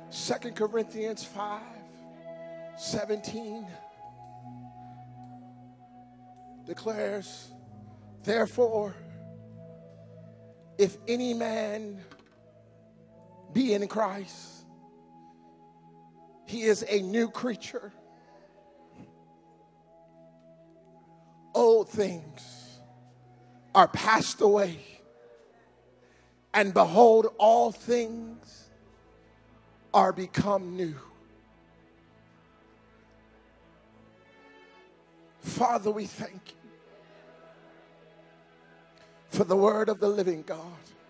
2 Corinthians 5:17 declares, therefore, if any man be in Christ, he is a new creature. Old things are passed away, and behold, all things are become new. Father, we thank you for the word of the living God.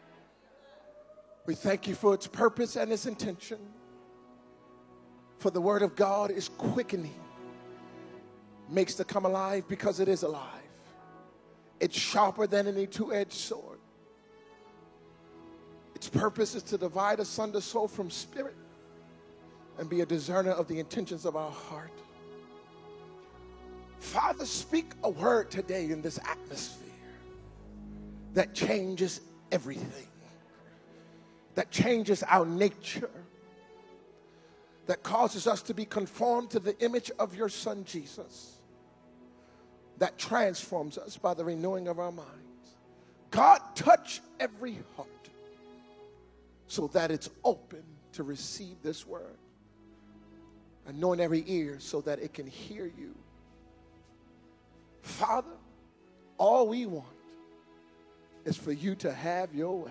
We thank you for its purpose and its intention. For the word of God is quickening, makes to come alive because it is alive. It's sharper than any two-edged sword. Its purpose is to divide asunder soul from spirit and be a discerner of the intentions of our heart. Father, speak a word today in this atmosphere that changes everything, that changes our nature, that causes us to be conformed to the image of your Son, Jesus, that transforms us by the renewing of our minds. God, touch every heart so that it's open to receive this word. Anoint every ear so that it can hear you. Father, all we want is for you to have your way.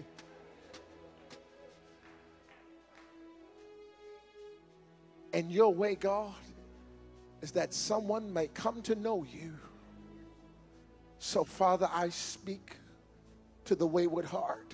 And your way, God, is that someone may come to know you. So, Father, I speak to the wayward heart.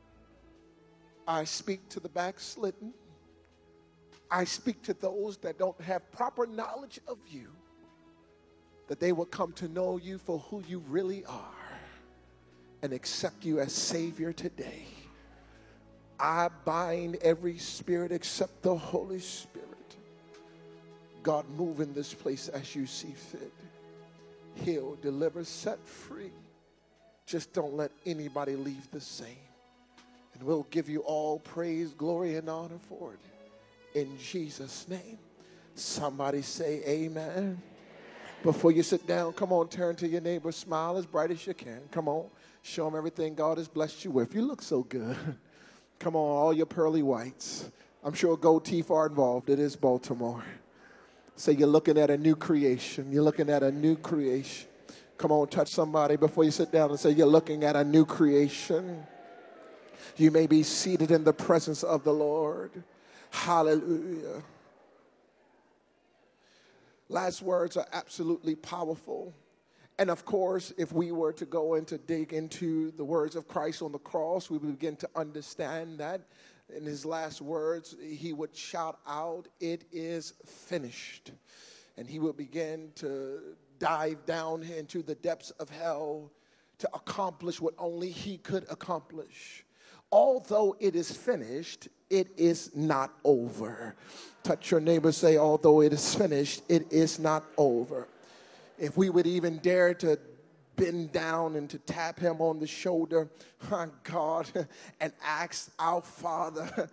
I speak to the backslidden. I speak to those that don't have proper knowledge of you, that they will come to know you for who you really are and accept you as Savior today. I bind every spirit except the Holy Spirit. God, move in this place as you see fit. Heal, deliver, set free. Just don't let anybody leave the same. And we'll give you all praise, glory, and honor for it. In Jesus' name. Somebody say amen. Before you sit down, come on, turn to your neighbor, smile as bright as you can. Come on, show them everything God has blessed you with. You look so good. Come on, all your pearly whites. I'm sure gold teeth are involved. It is Baltimore. Say you're looking at a new creation. You're looking at a new creation. Come on, touch somebody before you sit down and say you're looking at a new creation. You may be seated in the presence of the Lord. Hallelujah. Last words are absolutely powerful. And of course, if we were to go and to dig into the words of Christ on the cross, we would begin to understand that in his last words, he would shout out, "It is finished." And he would begin to dive down into the depths of hell to accomplish what only he could accomplish. Although it is finished, it is not over. Touch your neighbor, say, although it is finished, it is not over. If we would even dare to bend down and to tap him on the shoulder, God, and ask our Father,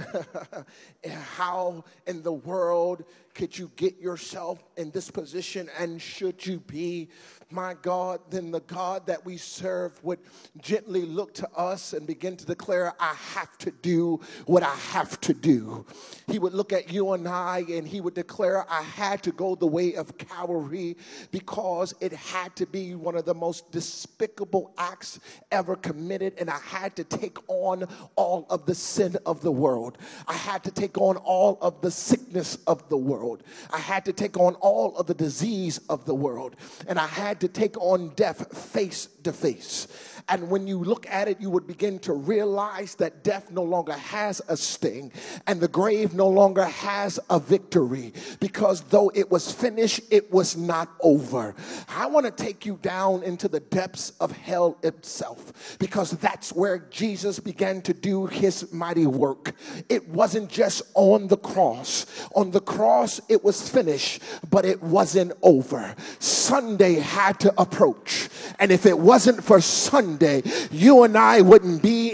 how in the world could you get yourself in this position, and should you be, my God, then the God that we serve would gently look to us and begin to declare, I have to do what I have to do. He would look at you and I and he would declare, I had to go the way of Calvary because it had to be one of the most despicable acts ever committed, and I had to take on all of the sin of the world. I had to take on all of the sickness of the world. I had to take on all of the disease of the world, and I had to take on death face to face. And when you look at it, you would begin to realize that death no longer has a sting and the grave no longer has a victory, because though it was finished, it was not over. I want to take you down into the depths of hell itself, because that's where Jesus began to do his mighty work. It wasn't just on the cross. On the cross, it was finished, but it wasn't over. Sunday had to approach. And if it wasn't for Sunday, you and I wouldn't be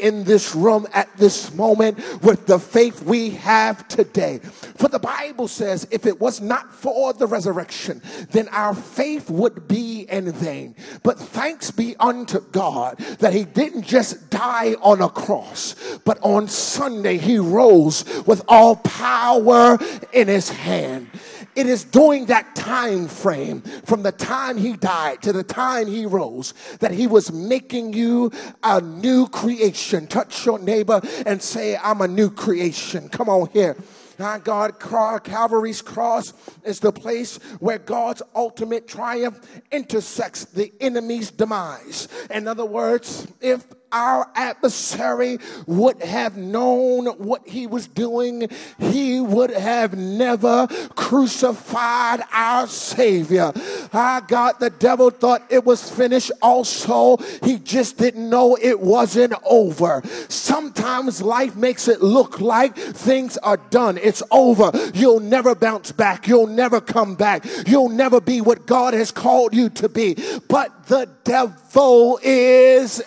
in this room at this moment with the faith we have today. For the Bible says, if it was not for the resurrection, then our faith would be in vain. But thanks be unto God that he didn't just die on a cross, but on Sunday he rose with all power in his hand. It is during that time frame, from the time he died to the time he rose, that he was making you a new creation. Touch your neighbor and say, I'm a new creation. Come on here. God, Calvary's cross is the place where God's ultimate triumph intersects the enemy's demise. In other words, if our adversary would have known what he was doing, he would have never crucified our Savior. God, the devil thought it was finished also. He just didn't know it wasn't over. Sometimes life makes it look like things are done. It's over. You'll never bounce back. You'll never come back. You'll never be what God has called you to be. But the devil is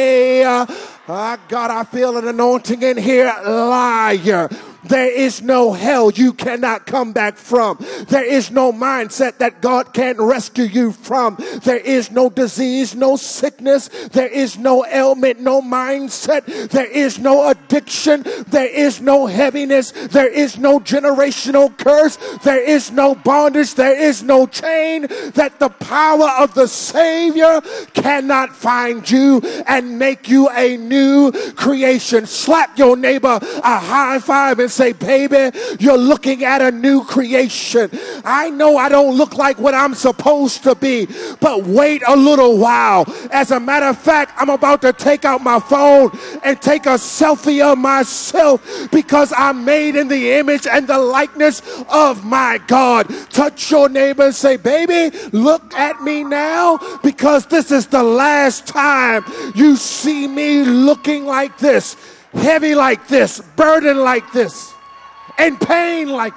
God, I feel an anointing in here, liar. There is no hell you cannot come back from. There is no mindset that God can't rescue you from. There is no disease, no sickness. There is no ailment, no mindset. There is no addiction. There is no heaviness. There is no generational curse. There is no bondage. There is no chain that the power of the Savior cannot find you and make you a new creation. Slap your neighbor a high five and say, baby, you're looking at a new creation. I know I don't look like what I'm supposed to be, but wait a little while. As a matter of fact, I'm about to take out my phone and take a selfie of myself because I'm made in the image and the likeness of my God. Touch your neighbor and say, baby, look at me now, because this is the last time you see me looking like this, heavy like this, burdened like this, and pain like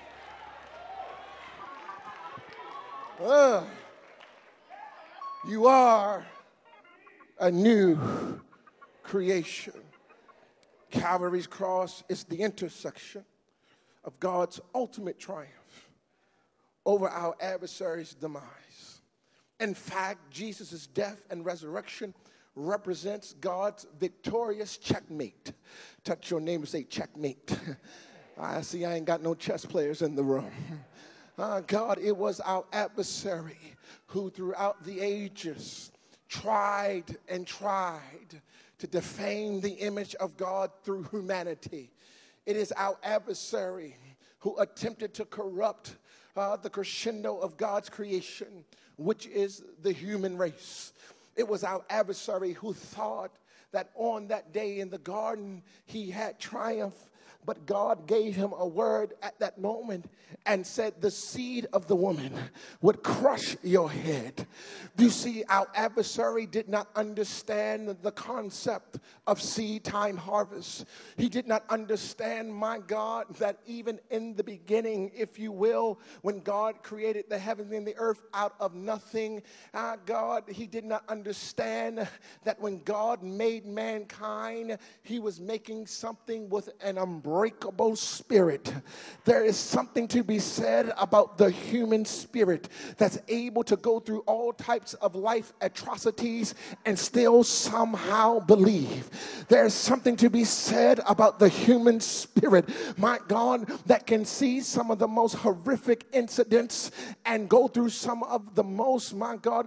this. You are a new creation. Calvary's cross is the intersection of God's ultimate triumph over our adversary's demise. In fact, Jesus' death and resurrection represents God's victorious checkmate. Touch your neighbor and say, checkmate. I see I ain't got no chess players in the room. God, it was our adversary who throughout the ages tried and tried to defame the image of God through humanity. It is our adversary who attempted to corrupt the crescendo of God's creation, which is the human race. It was our adversary who thought that on that day in the garden he had triumph, but God gave him a word at that moment and said the seed of the woman would crush your head. You see, our adversary did not understand the concept of seed time harvest. He did not understand, my God, that even in the beginning, if you will, when God created the heaven and the earth out of nothing, God, he did not understand that when God made mankind, he was making something with an unbreakable spirit. There is something to be said about the human spirit that's able to go through all types of life atrocities and still somehow believe. There's something to be said about the human spirit, my God, that can see some of the most horrific incidents and go through some of the most, my God,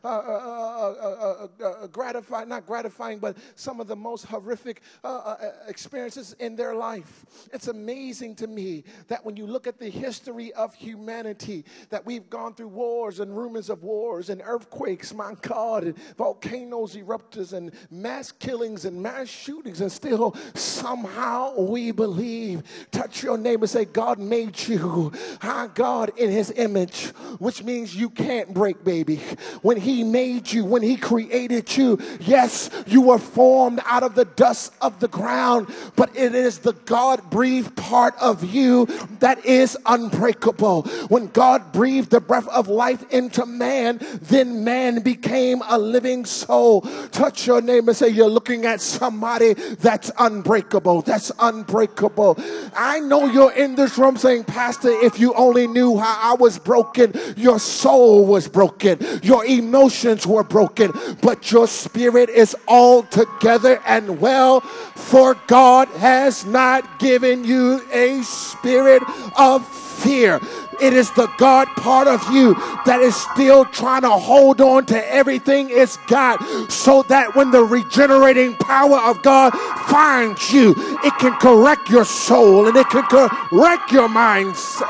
gratifying, not gratifying, but some of the most horrific experiences in their life. It's amazing to me that when you look at the history of humanity, that we've gone through wars and rumors of wars and earthquakes, my God, and volcanoes eruptors and mass killings and mass shootings, and still somehow we believe. Touch your neighbor, say, God made you, God, in his image, which means you can't break, baby. When he made you, when he created you, yes, you were formed out of the dust of the ground, but it is the God-breathed part of you that is unbreakable. When God breathed the breath of life into man, then man became a living soul. Touch your neighbor and say, you're looking at somebody that's unbreakable. That's unbreakable. I know you're in this room saying, Pastor, if you only knew how I was broken, your soul was broken, your emotions were broken, but your spirit is all together and well. For God has not given you a spirit of fear. It is the God part of you that is still trying to hold on to everything it's got, so that when the regenerating power of God finds you, it can correct your soul and it can correct your mindset.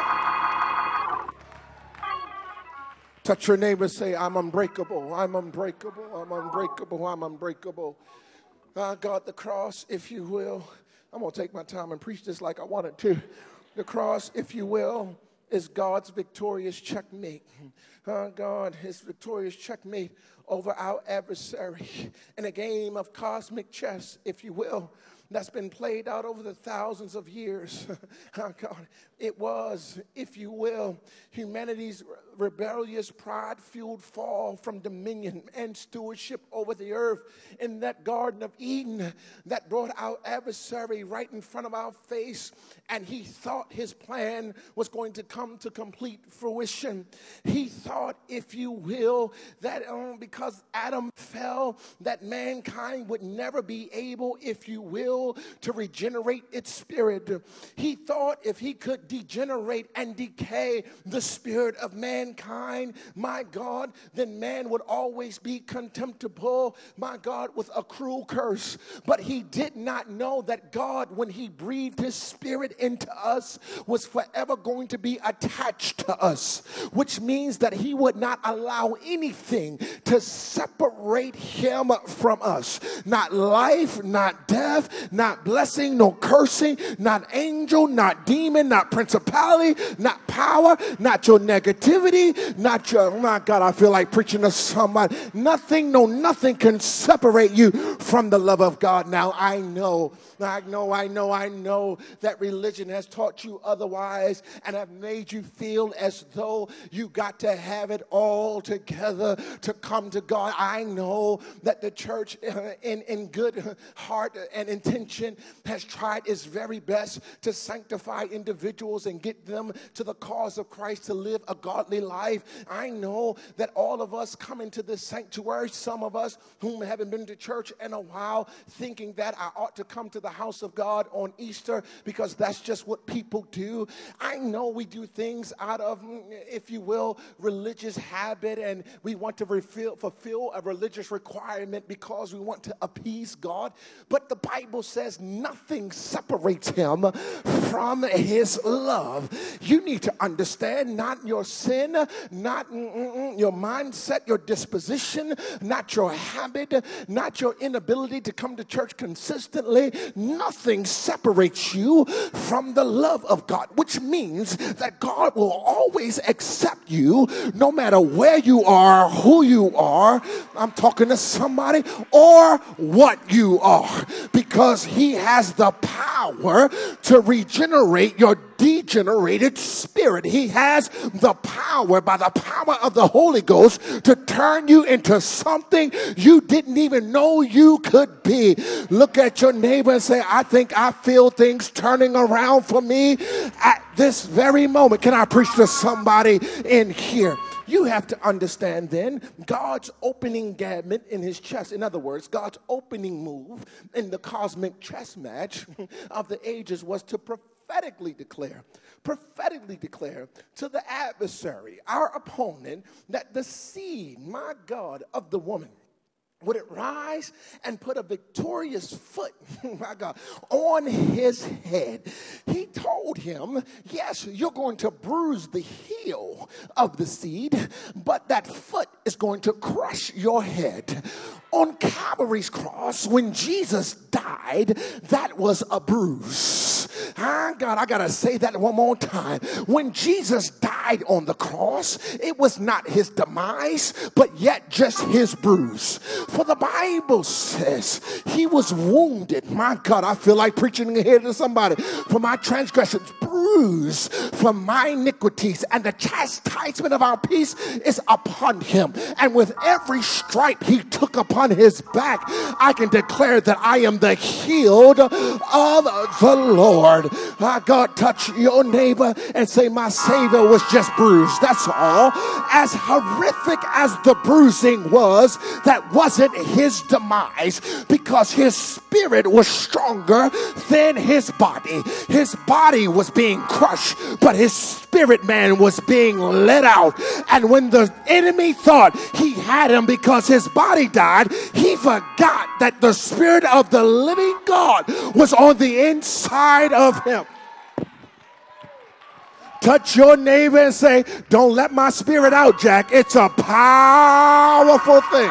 Touch your neighbor, say, I'm unbreakable, I'm unbreakable, I'm unbreakable, I'm unbreakable. God, the cross, if you will, I'm going to take my time and preach this like I wanted to. The cross, if you will, is God's victorious checkmate. God, his victorious checkmate over our adversary in a game of cosmic chess, if you will, that's been played out over the thousands of years. God, it was, if you will, humanity's rebellious, pride-fueled fall from dominion and stewardship over the earth in that Garden of Eden that brought our adversary right in front of our face, and he thought his plan was going to come to complete fruition. He thought, if you will, that because Adam fell, that mankind would never be able, if you will, to regenerate its spirit. He thought if he could degenerate and decay the spirit of mankind, my God, then man would always be contemptible, my God, with a cruel curse. But he did not know that God, when he breathed his spirit into us, was forever going to be attached to us, which means that he would not allow anything to separate him from us. Not life, not death, not blessing, no cursing, not angel, not demon, not principality, not power, not your negativity, not your, oh my God, I feel like preaching to somebody. Nothing, no nothing can separate you from the love of God. Now I know that religion has taught you otherwise and have made you feel as though you got to have it all together to come to God. I know that the church in good heart and intention has tried its very best to sanctify individuals and get them to the cause of Christ to live a godly life. I know that all of us come into this sanctuary, some of us whom haven't been to church in a while, thinking that I ought to come to the house of God on Easter because that's just what people do. I know we do things out of, if you will, religious habit, and we want to fulfill a religious requirement because we want to appease God. But the Bible says nothing separates him from his love. You need to understand, not your sin, not your mindset, your disposition, not your habit, not your inability to come to church consistently. Nothing separates you from the love of God, which means that God will always accept you no matter where you are, who you are. I'm talking to somebody, or what you are, because he has the power to regenerate your degenerated spirit. He has the power, by the power of the Holy Ghost, to turn you into something you didn't even know you could be. Look at your neighbor and say, I think I feel things turning around for me at this very moment. Can I preach to somebody in here? You have to understand then God's opening gambit in his chess. In other words, God's opening move in the cosmic chess match of the ages was to prophetically declare to the adversary, our opponent, that the seed, my God, of the woman would it rise and put a victorious foot, my God, on his head. He told him, yes, you're going to bruise the heel of the seed, but that foot is going to crush your head. On Calvary's cross, when Jesus died, that was a bruise. God, I got to say that one more time. When Jesus died on the cross, it was not his demise, but yet just his bruise. For the Bible says he was wounded. My God, I feel like preaching here to somebody. For my transgressions, bruised for my iniquities, and the chastisement of our peace is upon him. And with every stripe he took upon his back, I can declare that I am the healed of the Lord. God, touch your neighbor and say, my Savior was just bruised. That's all. As horrific as the bruising was, that wasn't his demise, because his spirit was stronger than his body. His body was being crushed, but his spirit man was being let out. And when the enemy thought he had him because his body died, he forgot that the spirit of the living God was on the inside of him. Touch your neighbor and say, don't let my spirit out, Jack. It's a powerful thing.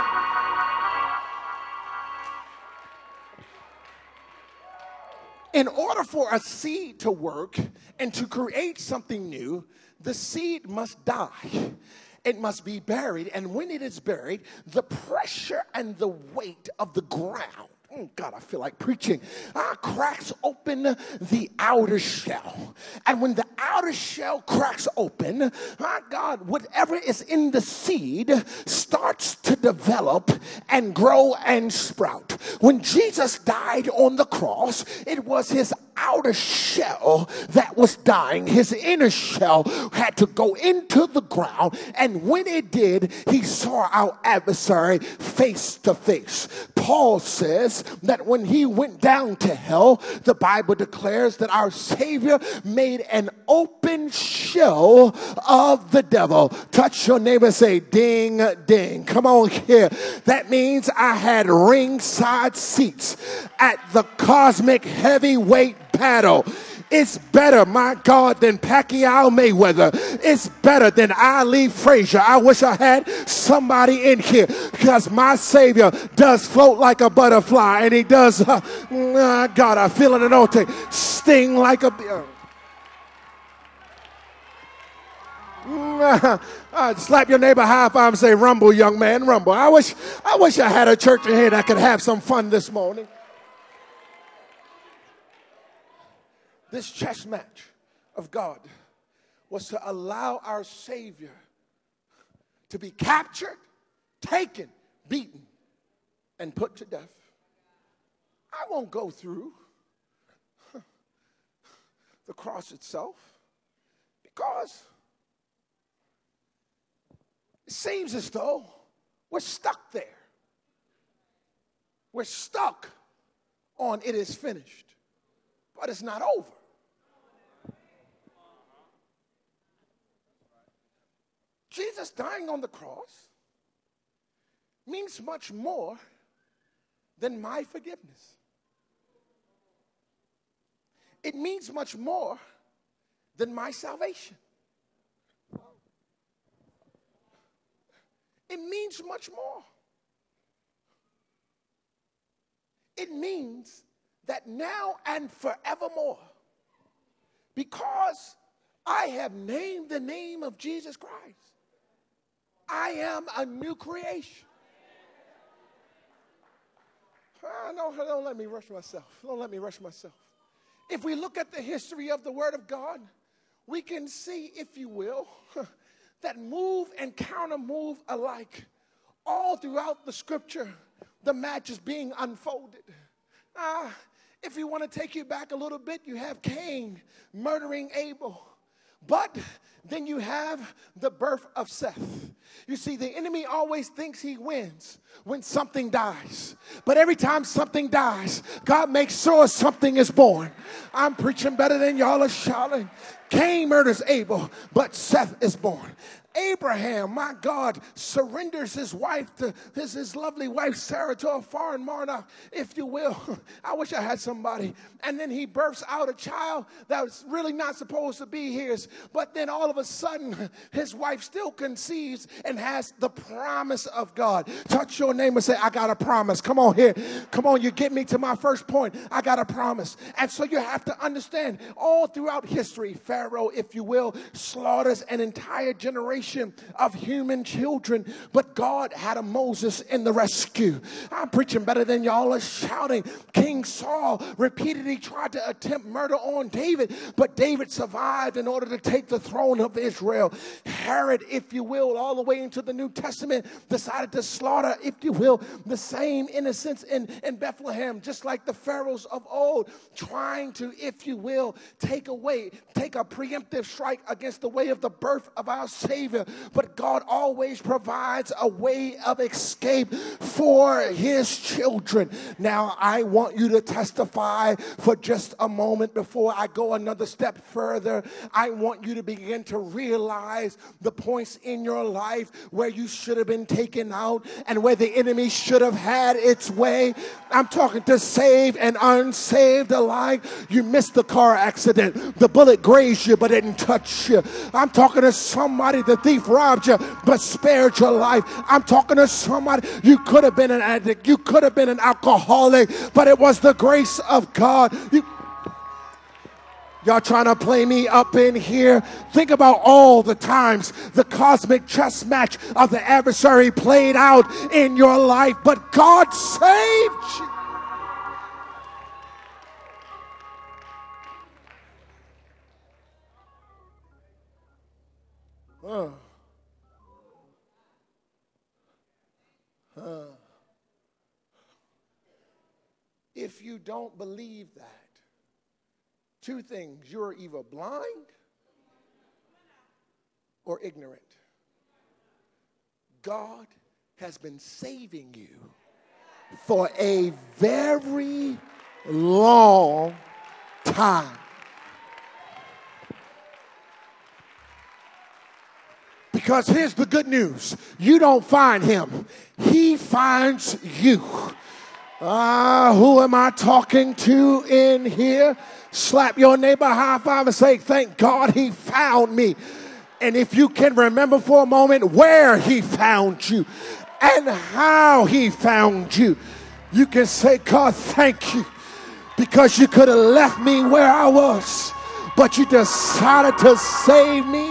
In order for a seed to work and to create something new, the seed must die. It must be buried. And when it is buried, the pressure and the weight of the ground, God, I feel like preaching, cracks open the outer shell. And when the outer shell cracks open, God, whatever is in the seed starts to develop and grow and sprout. When Jesus died on the cross, it was his outer shell that was dying. His inner shell had to go into the ground, and when it did, he saw our adversary face to face. Paul says that when he went down to hell, the Bible declares that our Savior made an open show of the devil. Touch your neighbor and say, ding, ding. Come on here. That means I had ringside seats at the cosmic heavyweight battle. It's better, my God, than Pacquiao Mayweather. It's better than Ali Frazier. I wish I had somebody in here, because my Savior does float like a butterfly, and he does, God, I feel an anointing, sting like a bear. Slap your neighbor high five and say, rumble, young man, rumble. I wish I had a church in here that could have some fun this morning. This chess match of God was to allow our Savior to be captured, taken, beaten, and put to death. I won't go through the cross itself, because it seems as though we're stuck there. We're stuck on it is finished, but it's not over. Jesus dying on the cross means much more than my forgiveness. It means much more than my salvation. It means much more. It means that now and forevermore, because I have named the name of Jesus Christ, I am a new creation. Don't let me rush myself. Don't let me rush myself. If we look at the history of the Word of God, we can see, if you will, that move and counter move alike. All throughout the scripture, the match is being unfolded. If you want to take you back a little bit, you have Cain murdering Abel. But then you have the birth of Seth. You see, the enemy always thinks he wins when something dies. But every time something dies, God makes sure something is born. I'm preaching better than y'all are shouting. Cain murders Abel, but Seth is born. Abraham, my God, surrenders his wife to his lovely wife Sarah to a foreign monarch, if you will. I wish I had somebody. And then he births out a child that was really not supposed to be his. But then all of a sudden, his wife still conceives and has the promise of God. Touch your neighbor and say, I got a promise. Come on here. Come on, you get me to my first point. I got a promise. And so you have to understand, all throughout history, Pharaoh, if you will, slaughters an entire generation of human children. But God had a Moses in the rescue. I'm preaching better than y'all are shouting. King Saul repeatedly tried to attempt murder on David, but David survived in order to take the throne of Israel. Herod, if you will, all the way into the New Testament, decided to slaughter, if you will, the same innocents in Bethlehem, just like the pharaohs of old, trying to, if you will, take a preemptive strike against the way of the birth of our Savior. But God always provides a way of escape for his children. Now, I want you to testify for just a moment before I go another step further. I want you to begin to realize the points in your life where you should have been taken out and where the enemy should have had its way. I'm talking to saved and unsaved alike. You missed the car accident. The bullet grazed you but didn't touch you. I'm talking to somebody, the thief robbed you but spared your life. I'm talking to somebody, you could have been an addict, you could have been an alcoholic, but it was the grace of God. Y'all trying to play me up in here? Think about all the times the cosmic chess match of the adversary played out in your life, but God saved you. If you don't believe that, two things: you're either blind or ignorant. God has been saving you for a very long time. Because here's the good news: you don't find him, he finds you. Who am I talking to in here? Slap your neighbor, high five, and say, thank God he found me. And if you can remember for a moment where he found you and how he found you, you can say, God, thank you, because you could have left me where I was, but you decided to save me.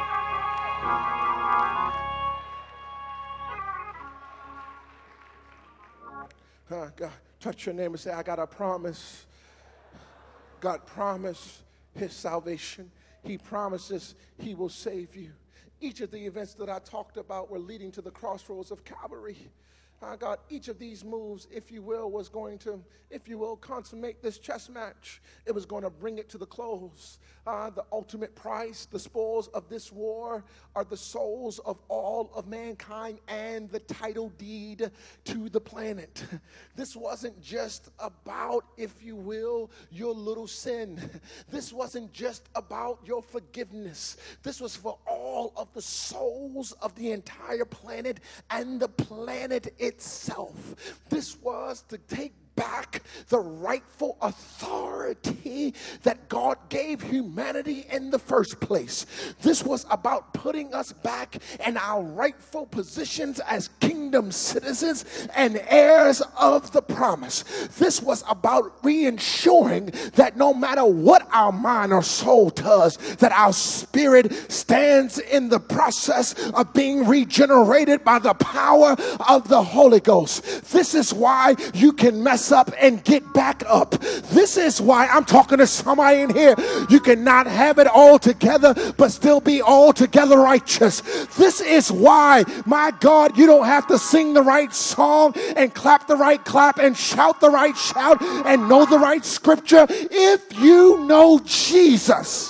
God, touch your neighbor and say, I got a promise. God promised his salvation. He promises he will save you. Each of the events that I talked about were leading to the crossroads of Calvary. God, each of these moves, if you will, was going to, if you will, consummate this chess match. It was going to bring it to the close. The ultimate price, the spoils of this war are the souls of all of mankind and the title deed to the planet. This wasn't just about, if you will, your little sin. This wasn't just about your forgiveness. This was for all of the souls of the entire planet and the planet itself. This was to take back the rightful authority that God gave humanity in the first place. This was about putting us back in our rightful positions as kingdom citizens and heirs of the promise. This was about reensuring that no matter what our mind or soul does, that our spirit stands in the process of being regenerated by the power of the Holy Ghost. This is why you can mess up and get back up. This is why I'm talking to somebody in here. You cannot have it all together but still be altogether righteous. This is why, my God, you don't have to sing the right song and clap the right clap and shout the right shout and know the right scripture if you know Jesus.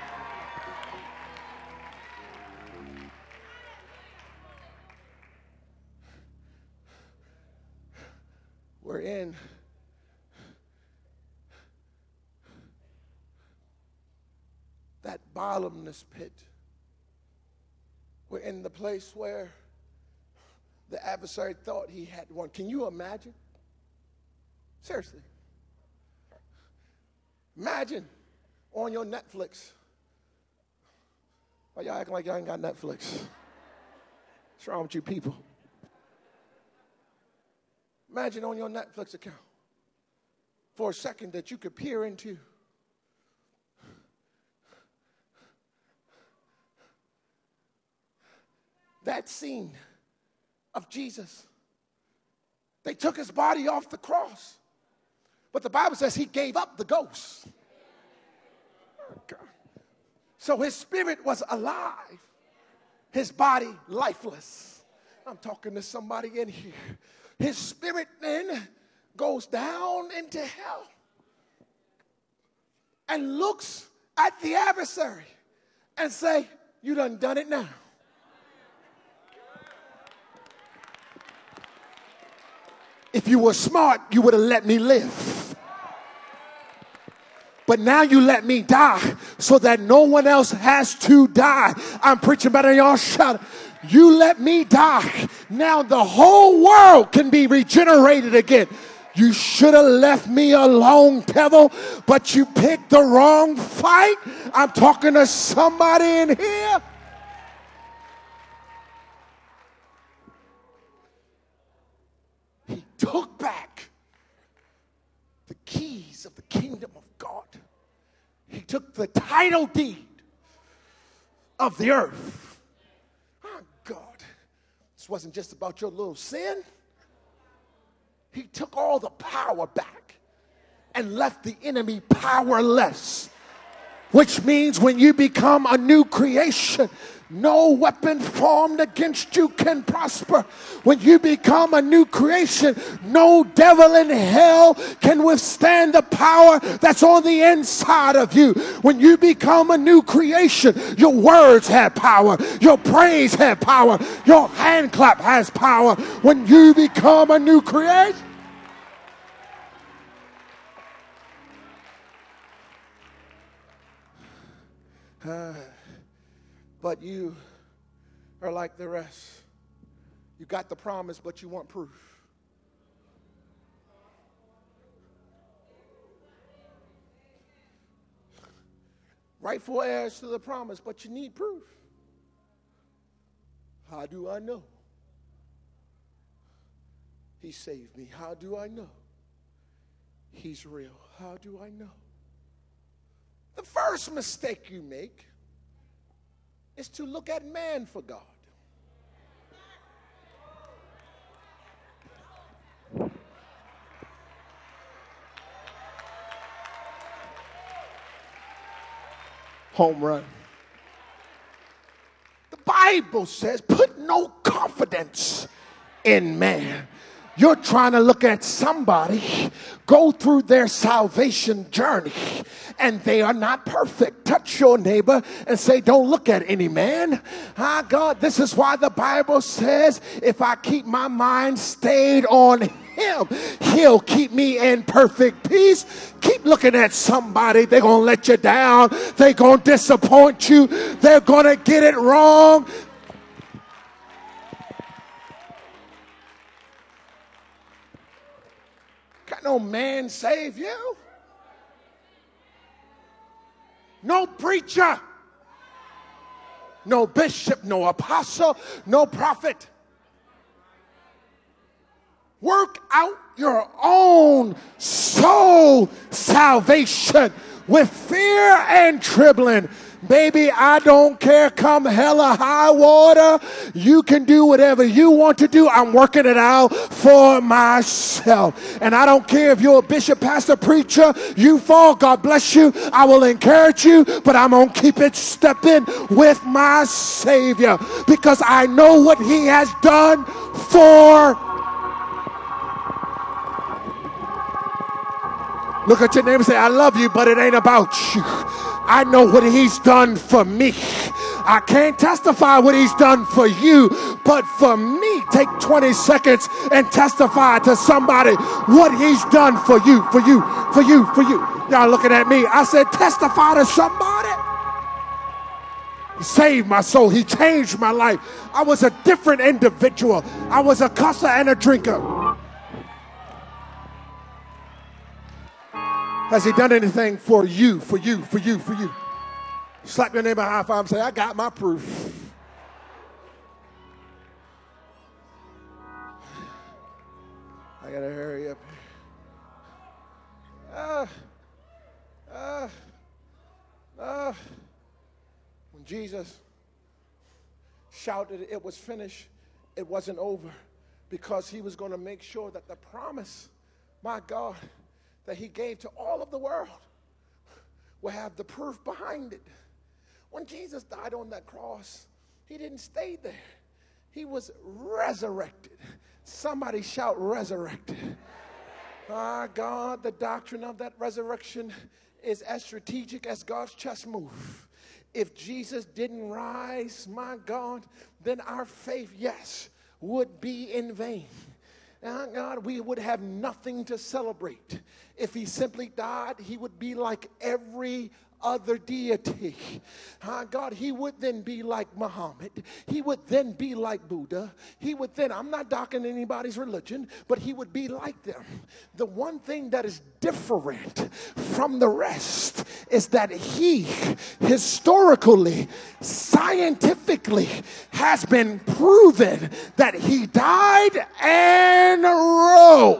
We're in that bottomless pit We're in the place where the adversary thought he had won. Can you imagine? Seriously. Imagine on your Netflix. Why y'all acting like y'all ain't got Netflix? What's wrong with you people? Imagine on your Netflix account for a second that you could peer into that scene of Jesus. They took his body off the cross, but the Bible says he gave up the ghost. Oh, God. So his spirit was alive, his body lifeless. I'm talking to somebody in here. His spirit then goes down into hell and looks at the adversary and say, you done it now. If you were smart, you would have let me live. But now you let me die so that no one else has to die. I'm preaching better than y'all. Shout. You let me die. Now the whole world can be regenerated again. You should have left me alone, devil, but you picked the wrong fight. I'm talking to somebody in here. He took back the keys of the kingdom of God. He took the title deed of the earth. Oh, God. This wasn't just about your little sin. He took all the power back and left the enemy powerless. Which means when you become a new creation, no weapon formed against you can prosper. When you become a new creation, no devil in hell can withstand the power that's on the inside of you. When you become a new creation, your words have power. Your praise has power. Your hand clap has power. When you become a new creation. But you are like the rest. You got the promise, but you want proof. Rightful heirs to the promise, but you need proof. How do I know? He saved me. How do I know? He's real. How do I know? The first mistake you make is to look at man for God. Home run. The Bible says, put no confidence in man. You're trying to look at somebody go through their salvation journey and they are not perfect. Touch your neighbor and say, don't look at any man. God, this is why the Bible says, if I keep my mind stayed on him, he'll keep me in perfect peace. Keep looking at somebody. They're going to let you down. They're going to disappoint you. They're going to get it wrong. Can no man save you? No preacher, no bishop, no apostle, no prophet. Work out your own soul salvation with fear and trembling. Baby, I don't care. Come hell or high water. You can do whatever you want to do. I'm working it out for myself. And I don't care if you're a bishop, pastor, preacher. You fall, God bless you. I will encourage you, but I'm going to keep it stepping with my Savior because I know what he has done for. Look at your neighbor and say, I love you, but it ain't about you. I know what he's done for me. I can't testify what he's done for you, but for me, take 20 seconds and testify to somebody what he's done for you, for you, for you, for you. Y'all looking at me. I said testify to somebody. saved my soul. He changed my life. I was a different individual. I was a cusser and a drinker. Has he done anything for you, for you, for you, for you? Slap your neighbor high five and say, I got my proof. I gotta hurry up. When Jesus shouted it was finished, it wasn't over, because he was going to make sure that the promise, my God, that he gave to all of the world will have the proof behind it. When Jesus died on that cross, he didn't stay there. He was resurrected. Somebody shout resurrected. God, the doctrine of that resurrection is as strategic as God's chess move. If Jesus didn't rise, my God, then our faith, yes, would be in vain. God, we would have nothing to celebrate. If he simply died, he would be like every other deity. God, he would then be like Muhammad. He would then be like Buddha. He would then, I'm not docking anybody's religion, but he would be like them. The one thing that is different from the rest is that he historically, scientifically has been proven that he died and rose.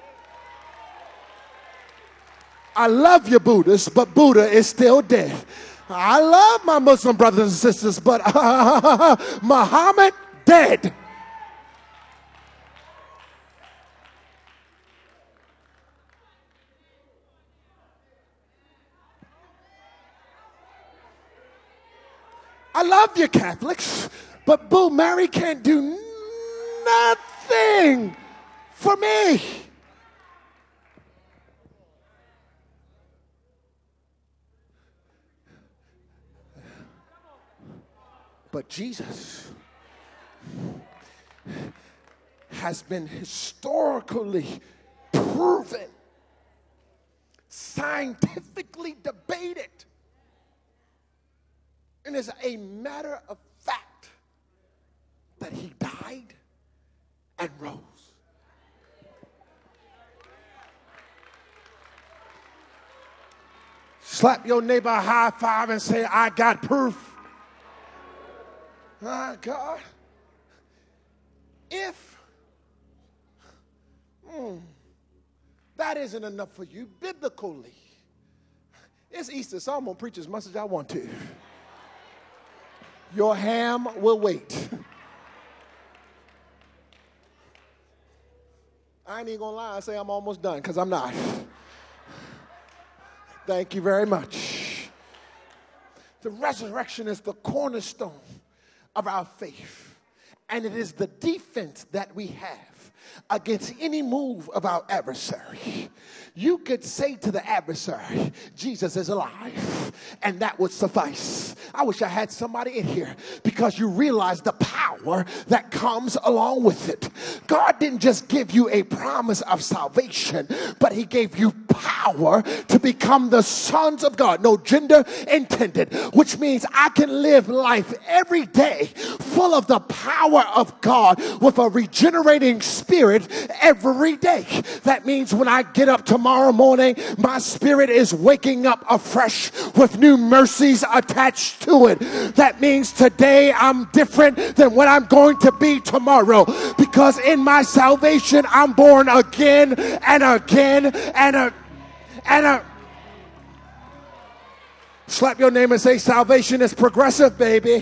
I love you, Buddhists, but Buddha is still dead. I love my Muslim brothers and sisters, but Muhammad dead. I love you, Catholics, but Boo Mary can't do nothing for me. But Jesus has been historically proven, scientifically debated, and is a matter of fact that he died and rose. Slap your neighbor a high five and say, I got proof. God, if that isn't enough for you biblically, it's Easter, so I'm going to preach as much as I want to. Your ham will wait. I ain't even going to lie and say I'm almost done, because I'm not. Thank you very much. The resurrection is the cornerstone of our faith, and it is the defense that we have against any move of our adversary. You could say to the adversary, Jesus is alive, and that would suffice. I wish I had somebody in here, because you realize the power that comes along with it. God didn't just give you a promise of salvation, but he gave you power to become the sons of God. No gender intended, which means I can live life every day full of the power of God with a regenerating spirit every day. That means when I get up tomorrow morning, my spirit is waking up afresh with new mercies attached to it. That means today I'm different than what I'm going to be tomorrow, because in my salvation I'm born again and again and slap your name and say, salvation is progressive, baby.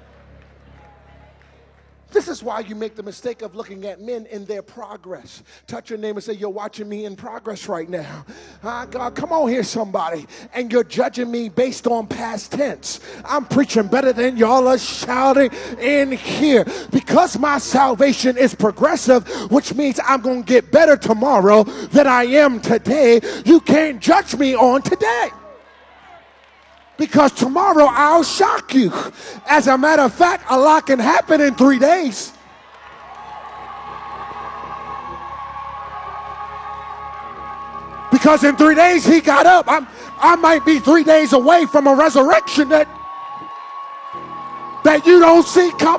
This is why you make the mistake of looking at men in their progress. Touch your neighbor and say, you're watching me in progress right now. God, come on here, somebody. And you're judging me based on past tense. I'm preaching better than y'all are shouting in here. Because my salvation is progressive, which means I'm going to get better tomorrow than I am today. You can't judge me on today, because tomorrow I'll shock you. As a matter of fact, a lot can happen in 3 days. Because in 3 days he got up. I might be 3 days away from a resurrection that that you don't see come.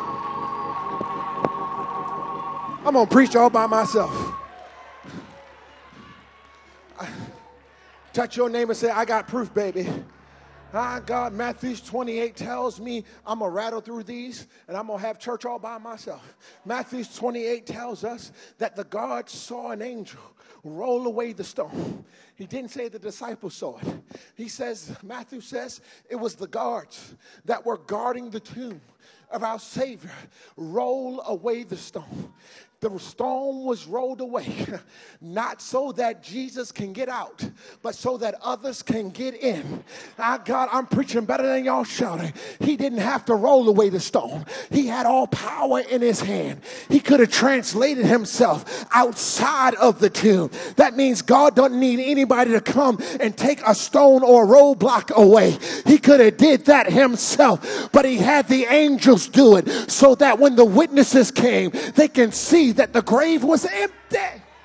I'm going to preach all by myself. Touch your neighbor and say, I got proof, baby. God, Matthew 28 tells me I'm going to rattle through these and I'm going to have church all by myself. Matthew 28 tells us that the guards saw an angel roll away the stone. He didn't say the disciples saw it. He says, Matthew says, it was the guards that were guarding the tomb of our Savior roll away the stone. The stone was rolled away, not so that Jesus can get out, but so that others can get in. God, I'm preaching better than y'all shouting. He didn't have to roll away the stone. He had all power in his hand. He could have translated himself outside of the tomb. That means God doesn't need anybody to come and take a stone or a roadblock away. He could have did that himself, but he had the angels do it so that when the witnesses came, they can see that the grave was empty.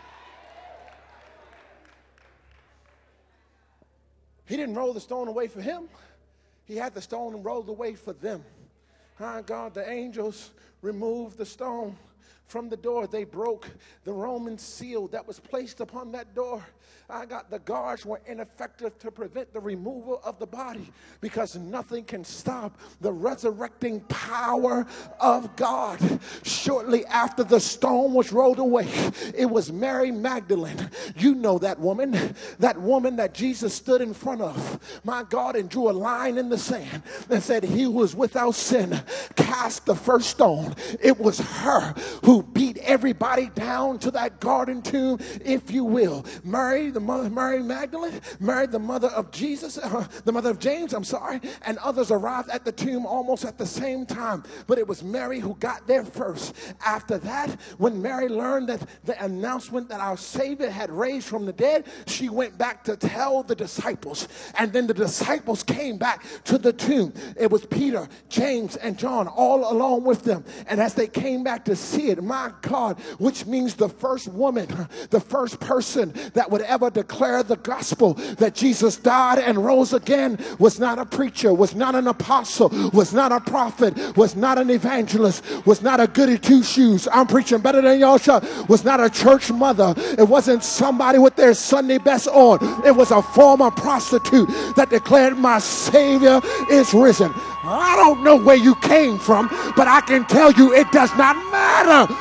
He didn't roll the stone away for him. He had the stone rolled away for them. God, the angels removed the stone from the door. They broke the Roman seal that was placed upon that door. The guards were ineffective to prevent the removal of the body because nothing can stop the resurrecting power of God. Shortly after the stone was rolled away, it was Mary Magdalene. You know that woman that Jesus stood in front of, my God, and drew a line in the sand and said, he who was without sin cast the first stone. It was her who beat everybody down to that garden tomb, if you will. Mary Magdalene, Mary, the mother of Jesus, the mother of James, and others arrived at the tomb almost at the same time. But it was Mary who got there first. After that, when Mary learned that the announcement that our Savior had raised from the dead, she went back to tell the disciples. And then the disciples came back to the tomb. It was Peter, James, and John all along with them. And as they came back to see it, my God, which means the first woman, the first person that would ever declare the gospel that Jesus died and rose again was not a preacher, was not an apostle, was not a prophet, was not an evangelist, was not a goody two shoes. I'm preaching better than y'all shout. Was not a church mother. It wasn't somebody with their Sunday best on. It was a former prostitute that declared, my Savior is risen. I don't know where you came from, but I can tell you it does not matter.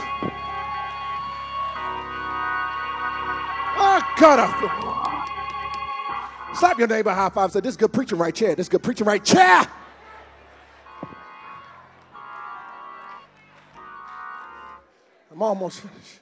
Oh, God, slap your neighbor, high five, say, this is good preaching right chair. This is good preaching right chair. I'm almost finished.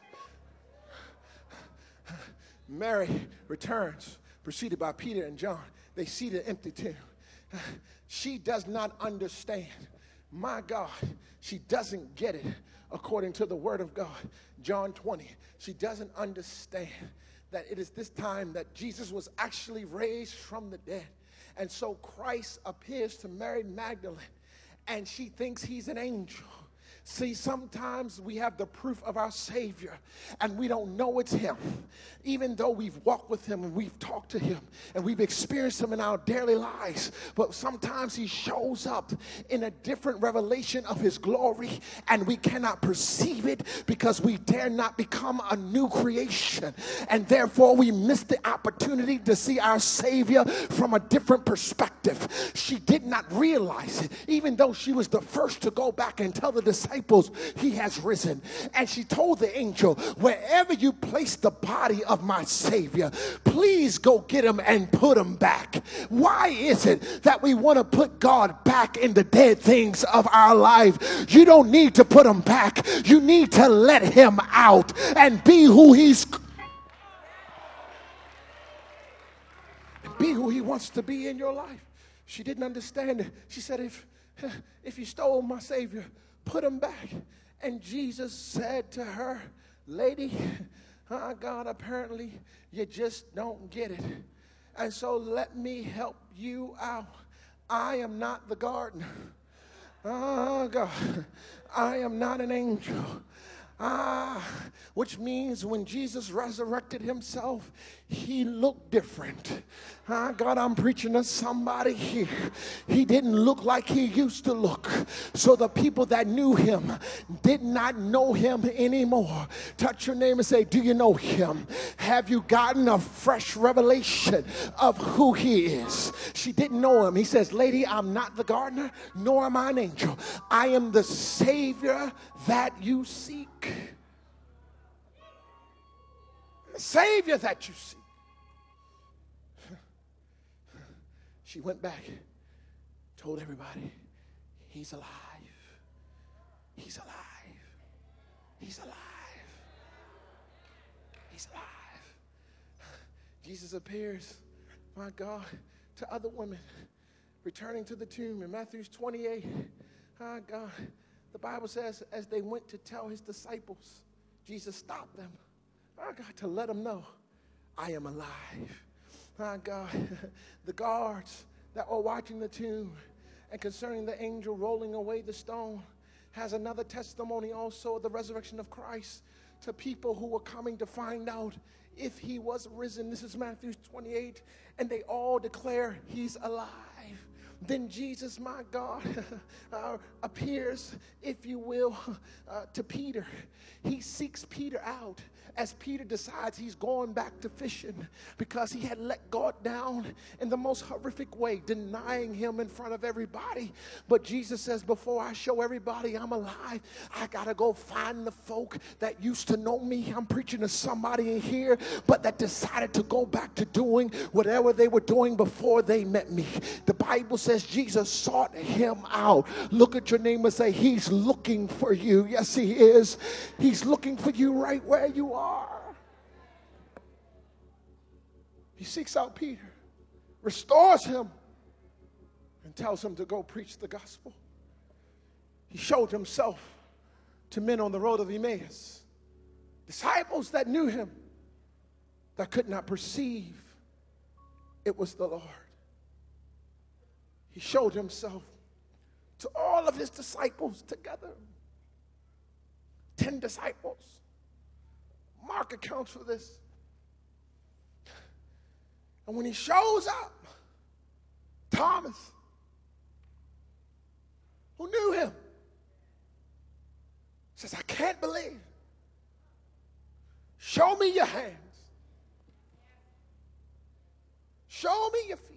Mary returns, preceded by Peter and John. They see the empty tomb. She does not understand. My God, she doesn't get it according to the word of God. John 20, she doesn't understand that it is this time that Jesus was actually raised from the dead. And so Christ appears to Mary Magdalene, and she thinks he's an angel. See, sometimes we have the proof of our Savior and we don't know it's him. Even though we've walked with him and we've talked to him and we've experienced him in our daily lives. But sometimes he shows up in a different revelation of his glory and we cannot perceive it because we dare not become a new creation. And therefore we miss the opportunity to see our Savior from a different perspective. She did not realize it, even though she was the first to go back and tell the disciples, he has risen. And she told the angel, wherever you place the body of my Savior, please go get him and put him back. Why is it that we want to put God back in the dead things of our life? You don't need to put him back. You need to let him out and be who he's be who he wants to be in your life. She didn't understand it. She said, if you stole my Savior, put him back. And Jesus said to her, lady, God, apparently you just don't get it. And so let me help you out. I am not the gardener. God, I am not an angel. Which means when Jesus resurrected himself, he looked different. God, I'm preaching to somebody here. He didn't look like he used to look. So the people that knew him did not know him anymore. Touch your neighbor and say, do you know him? Have you gotten a fresh revelation of who he is? She didn't know him. He says, lady, I'm not the gardener, nor am I an angel. I am the Savior that you seek. The Savior that you seek. She went back, told everybody, he's alive. He's alive. He's alive. He's alive. Jesus appears, my God, to other women returning to the tomb in Matthew 28. My God, the Bible says as they went to tell his disciples, Jesus stopped them. My God, to let them know, I am alive. My God, the guards that were watching the tomb and concerning the angel rolling away the stone has another testimony also of the resurrection of Christ to people who were coming to find out if he was risen. This is Matthew 28, and they all declare he's alive. Then Jesus, my God, appears, if you will, to Peter. He seeks Peter out as Peter decides he's going back to fishing because he had let God down in the most horrific way, denying him in front of everybody. But Jesus says, before I show everybody I'm alive, I got to go find the folk that used to know me. I'm preaching to somebody in here, but that decided to go back to doing whatever they were doing before they met me. The Bible says Jesus sought him out. Look at your neighbor and say, he's looking for you. Yes, he is. He's looking for you right where you are. He seeks out Peter, restores him, and tells him to go preach the gospel. He showed himself to men on the road of Emmaus, disciples that knew him, that could not perceive it was the Lord. He showed himself to all of his disciples together. 10 disciples. Mark accounts for this. And when he shows up, Thomas, who knew him, says, I can't believe. Show me your hands. Show me your feet.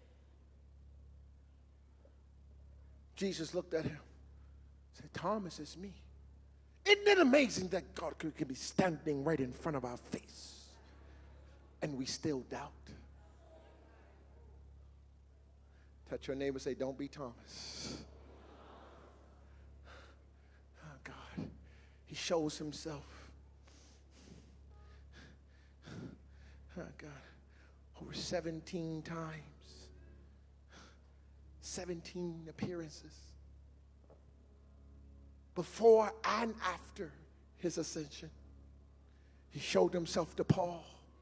Jesus looked at him and said, Thomas, it's me. Isn't it amazing that God could be standing right in front of our face and we still doubt? Touch your neighbor and say, don't be Thomas. Oh, God. He shows himself. Oh, God. Over 17 times. 17 appearances. Before and after his ascension. He showed himself to Paul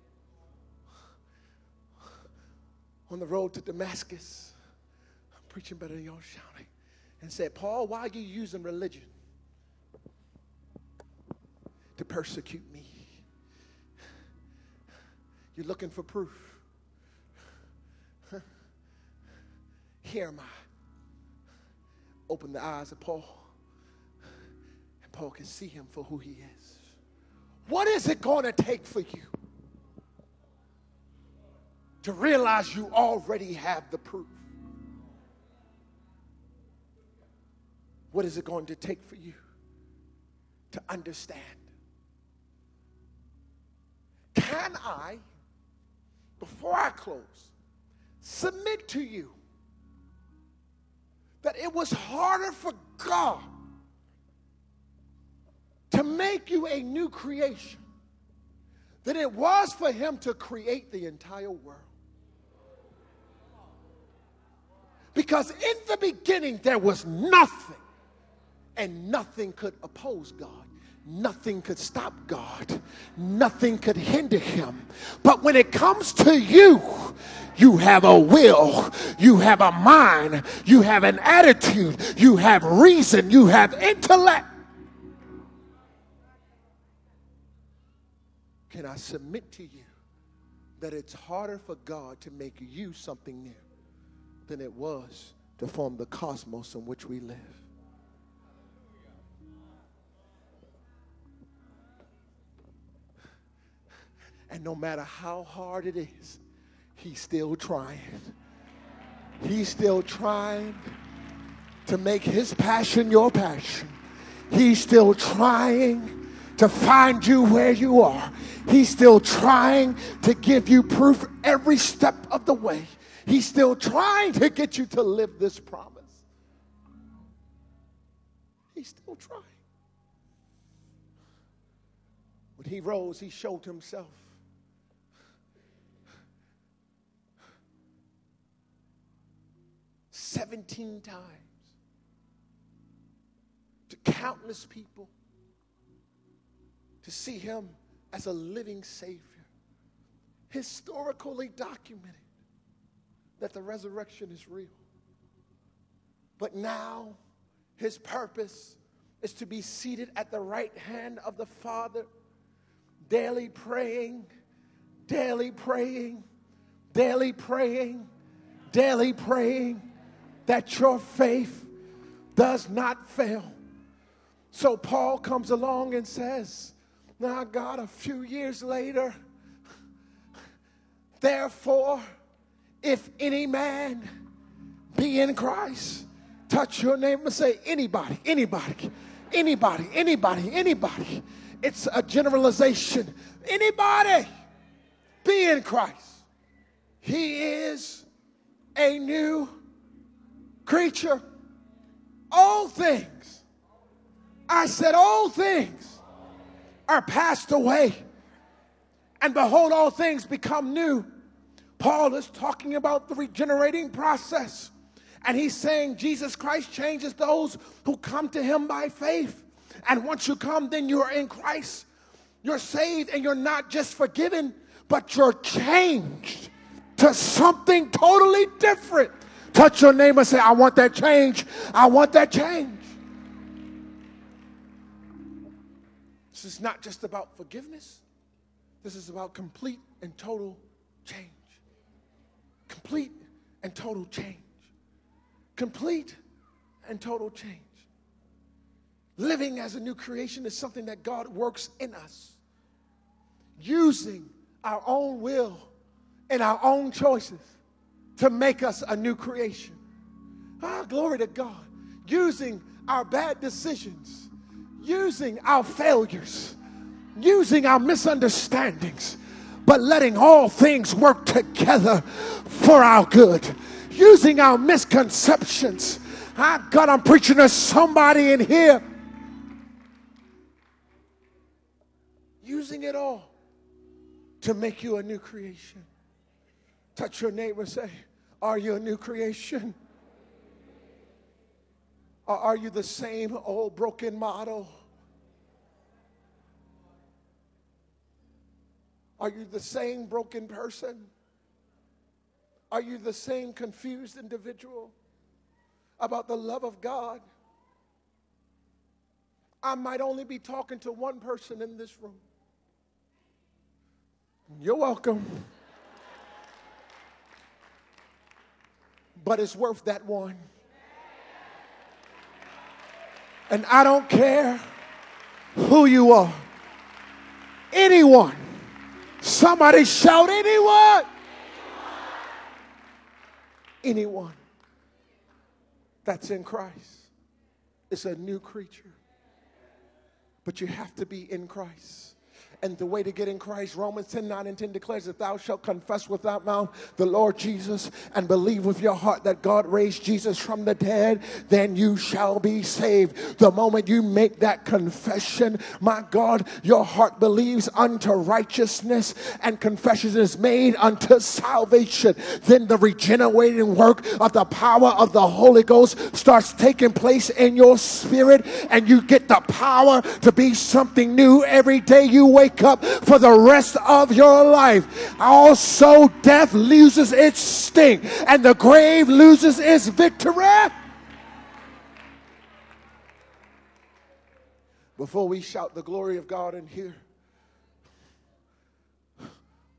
on the road to Damascus. I'm preaching better than y'all shouting. And said, Paul, why are you using religion to persecute me? You're looking for proof. Here am I. Open the eyes of Paul. And Paul can see him for who he is. What is it going to take for you to realize you already have the proof? What is it going to take for you to understand? Can I, before I close, submit to you that it was harder for God to make you a new creation than it was for him to create the entire world? Because in the beginning there was nothing, and nothing could oppose God. Nothing could stop God. Nothing could hinder him. But when it comes to you, you have a will, you have a mind, you have an attitude, you have reason, you have intellect. can I submit to you that it's harder for God to make you something new than it was to form the cosmos in which we live. And no matter how hard it is, he's still trying. He's still trying to make his passion your passion. He's still trying to find you where you are. He's still trying to give you proof every step of the way. He's still trying to get you to live this promise. He's still trying. When he rose, he showed himself. "17 times to countless people to see him as a living Savior. Historically documented that the resurrection is real. But now his purpose is to be seated at the right hand of the Father, daily praying, daily praying, daily praying, daily praying, that your faith does not fail. So Paul comes along and says, now God, a few years later, therefore, if any man be in Christ, touch your neighbor and say, anybody, anybody, anybody, anybody, anybody. It's a generalization. Anybody be in Christ. He is a new creature. All things, I said all things are passed away, and behold, all things become new. Paul is talking about the regenerating process, and he's saying Jesus Christ changes those who come to him by faith. And once you come, then you're in Christ. You're saved, and you're not just forgiven, but you're changed to something totally different. Touch your neighbor and say, I want that change. I want that change. This is not just about forgiveness. This is about complete and total change. Complete and total change. Complete and total change. Living as a new creation is something that God works in us, using our own will and our own choices to make us a new creation. Glory to God. Using our bad decisions, using our failures, using our misunderstandings, but letting all things work together for our good. Using our misconceptions. God, I'm preaching to somebody in here. Using it all to make you a new creation. Touch your neighbor and say, are you a new creation? Or are you the same old broken model? Are you the same broken person? Are you the same confused individual about the love of God? I might only be talking to one person in this room. You're welcome. But it's worth that one. And I don't care who you are. Anyone. Somebody shout, anyone. Anyone that's in Christ is a new creature. But you have to be in Christ. And the way to get in Christ, Romans 10:9-10 declares that thou shalt confess with thy mouth the Lord Jesus and believe with your heart that God raised Jesus from the dead, then you shall be saved. The moment you make that confession, my God, your heart believes unto righteousness and confession is made unto salvation. Then the regenerating work of the power of the Holy Ghost starts taking place in your spirit, and you get the power to be something new every day you wake up for the rest of your life. Also, death loses its sting and the grave loses its victory. Before we shout the glory of God in here,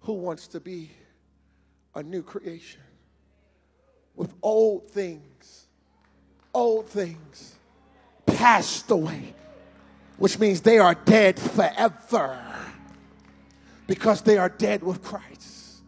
Who wants to be a new creation? With old things passed away, which means they are dead forever because they are dead with Christ.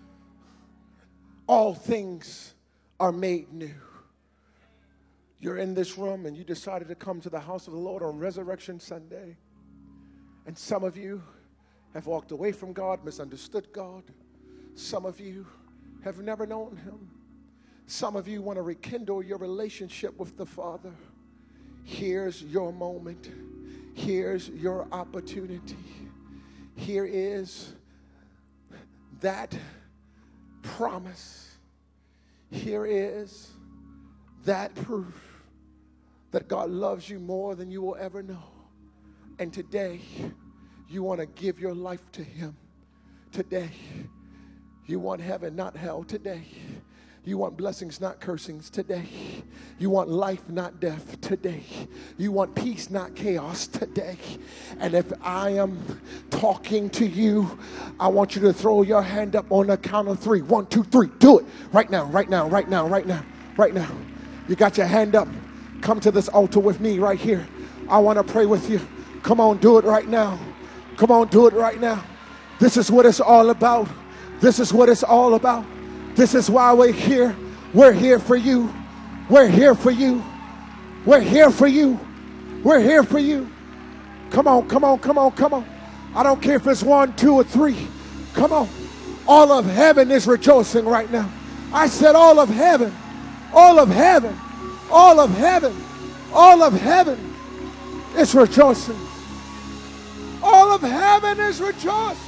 All things are made new. You're in this room and you decided to come to the house of the Lord on Resurrection Sunday. And some of you have walked away from God, misunderstood God. Some of you have never known him. Some of you want to rekindle your relationship with the Father. Here's your moment. Here's your opportunity. Here is that promise. Here is that proof that God loves you more than you will ever know. And today, you want to give your life to him. Today, you want heaven, not hell. Today, you want blessings, not cursings. Today, you want life, not death. Today, you want peace, not chaos. Today, and if I am talking to you, I want you to throw your hand up on the count of 3. 1, 2, 3. Do it right now, right now, right now, right now, right now. You got your hand up. Come to this altar with me right here. I want to pray with you. Come on, do it right now. Come on, do it right now. This is what it's all about. This is what it's all about. This is why we're here. We're here for you. We're here for you. We're here for you. We're here for you. Come on, come on, come on, come on. I don't care if it's 1, 2, or 3. Come on. All of heaven is rejoicing right now. I said all of heaven. All of heaven. All of heaven. All of heaven is rejoicing. All of heaven is rejoicing.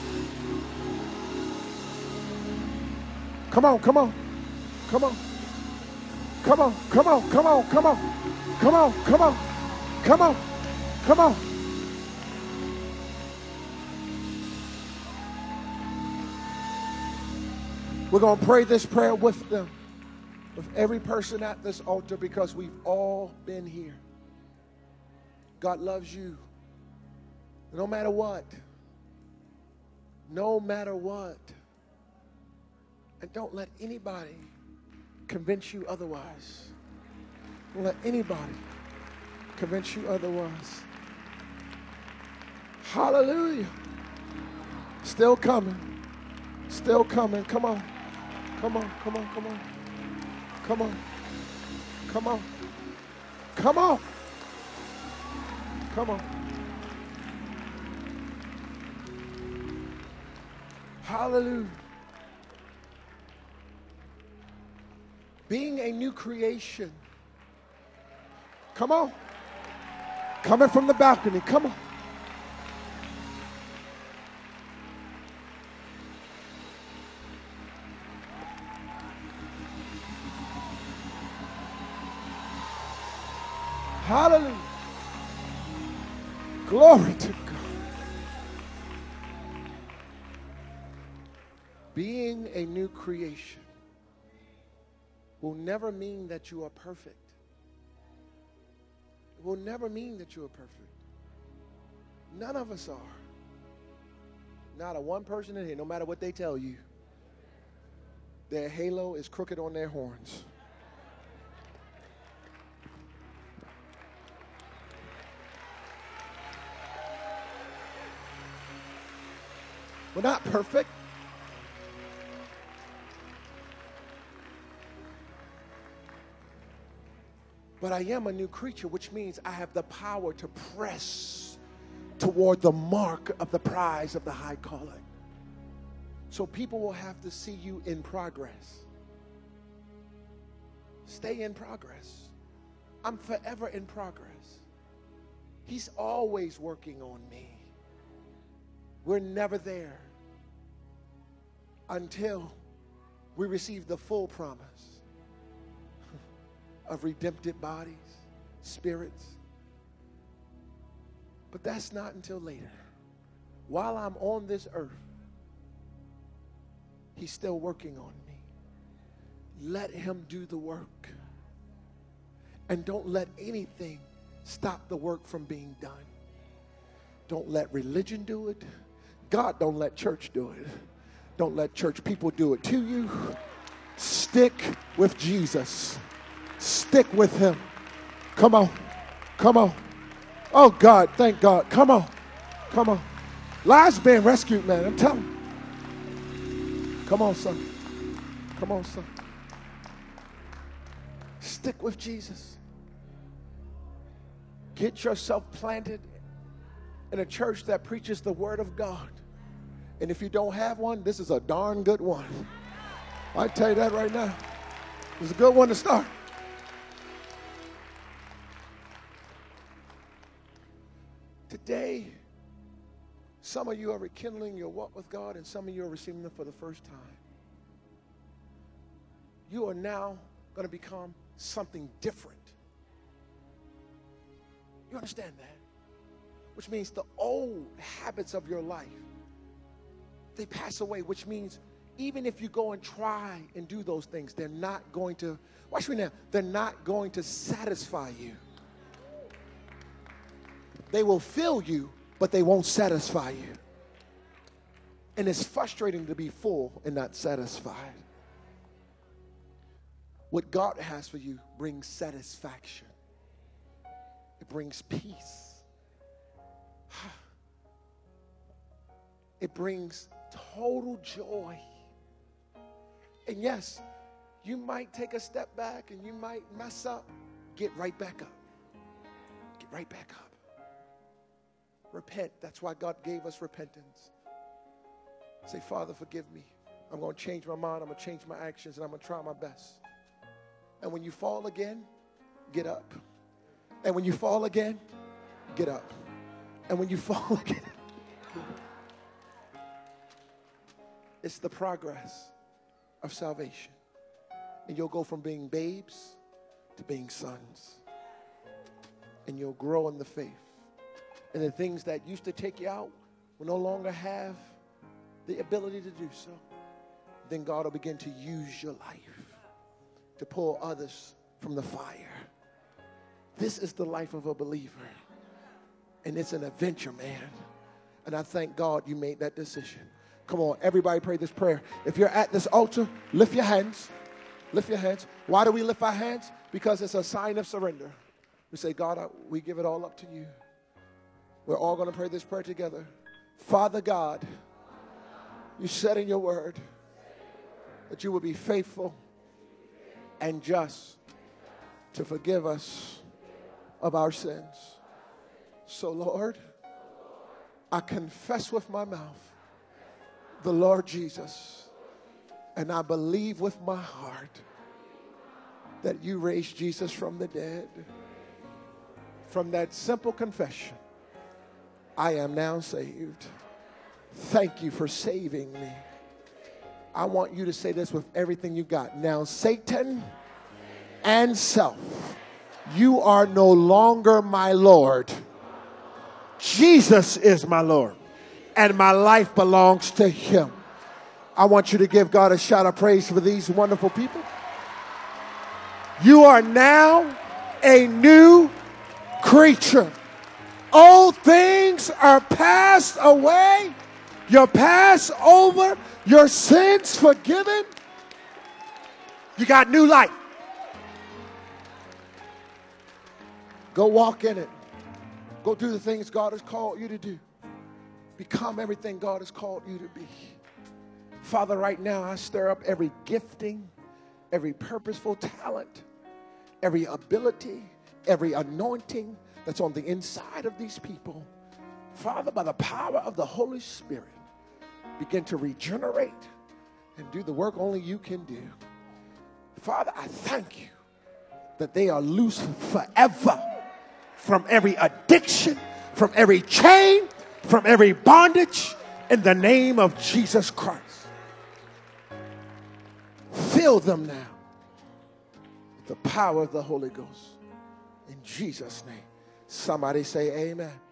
Come on, come on, come on, come on, come on, come on, come on, come on, come on, come on, come on. We're going to pray this prayer with them, with every person at this altar, because we've all been here. God loves you. No matter what. No matter what. And don't let anybody convince you otherwise. Don't let anybody convince you otherwise. Hallelujah. Still coming. Still coming. Come on. Come on. Come on. Come on. Come on. Come on. Come on. Come on. Hallelujah. Being a new creation. Come on. Coming from the balcony. Come on. Hallelujah. Glory to God. Being a new creation will never mean that you are perfect. It will never mean that you are perfect. None of us are. Not a one person in here, no matter what they tell you, their halo is crooked on their horns. We're not perfect. But I am a new creature, which means I have the power to press toward the mark of the prize of the high calling. So people will have to see you in progress. Stay in progress. I'm forever in progress. He's always working on me. We're never there until we receive the full promise of redempted bodies, spirits. But that's not until later. While I'm on this earth, he's still working on me. Let him do the work. And don't let anything stop the work from being done. Don't let religion do it. God don't let church do it. Don't let church people do it to you. Stick with Jesus. Stick with him. Come on. Come on. Oh, God, thank God. Come on. Come on. Lives being rescued, man. I'm telling you. Come on, son. Come on, son. Stick with Jesus. Get yourself planted in a church that preaches the word of God. And if you don't have one, this is a darn good one. I tell you that right now. It's a good one to start. Today, some of you are rekindling your walk with God, and some of you are receiving them for the first time. You are now going to become something different. You understand that? Which means the old habits of your life, they pass away, which means even if you go and try and do those things, they're not going to, watch me now, they're not going to satisfy you. They will fill you, but they won't satisfy you. And it's frustrating to be full and not satisfied. What God has for you brings satisfaction. It brings peace. It brings total joy. And yes, you might take a step back and you might mess up. Get right back up. Get right back up. Repent. That's why God gave us repentance. Say, Father, forgive me. I'm going to change my mind. I'm going to change my actions, and I'm going to try my best. And when you fall again, get up. And when you fall again, get up. And when you fall again, it's the progress of salvation. And you'll go from being babes to being sons. And you'll grow in the faith. And the things that used to take you out will no longer have the ability to do so. Then God will begin to use your life to pull others from the fire. This is the life of a believer. And it's an adventure, man. And I thank God you made that decision. Come on, everybody pray this prayer. If you're at this altar, lift your hands. Lift your hands. Why do we lift our hands? Because it's a sign of surrender. We say, God, we give it all up to you. We're all going to pray this prayer together. Father God, you said in your word that you will be faithful and just to forgive us of our sins. So, Lord, I confess with my mouth the Lord Jesus, and I believe with my heart that you raised Jesus from the dead. From that simple confession, I am now saved. Thank you for saving me. I want you to say this with everything you got. Now, Satan and self, you are no longer my Lord. Jesus is my Lord, and my life belongs to him. I want you to give God a shout of praise for these wonderful people. You are now a new creature. Old things are passed away. You're passed over. Your sins forgiven. You got new life. Go walk in it. Go do the things God has called you to do. Become everything God has called you to be. Father, right now I stir up every gifting, every purposeful talent, every ability, every anointing that's on the inside of these people. Father, by the power of the Holy Spirit, begin to regenerate and do the work only you can do. Father, I thank you that they are loose forever from every addiction, from every chain, from every bondage, in the name of Jesus Christ. Fill them now with the power of the Holy Ghost. In Jesus' name. Somebody say amen.